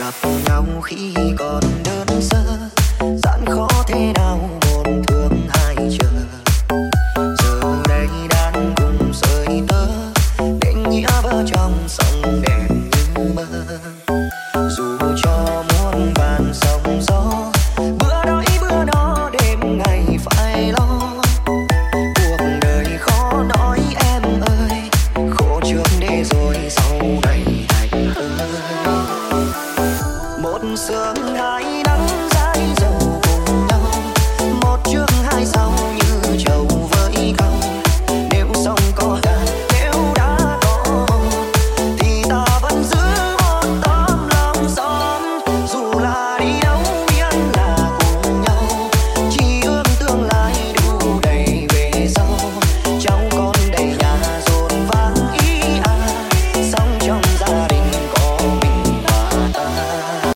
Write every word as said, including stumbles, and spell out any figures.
gặp nhau khi còn đơn sơ, gian khó thế nào một thương hai chờ. Giờ đây đang cùng rời tơ, định nghĩa vỡ trong sông đẹp như mơ. Dù cho muôn vàn sóng gió, bữa đói bữa đó đêm ngày phải lo. Cuộc đời khó nói em ơi, khổ trước để rồi sau này thành ơi. Một sớm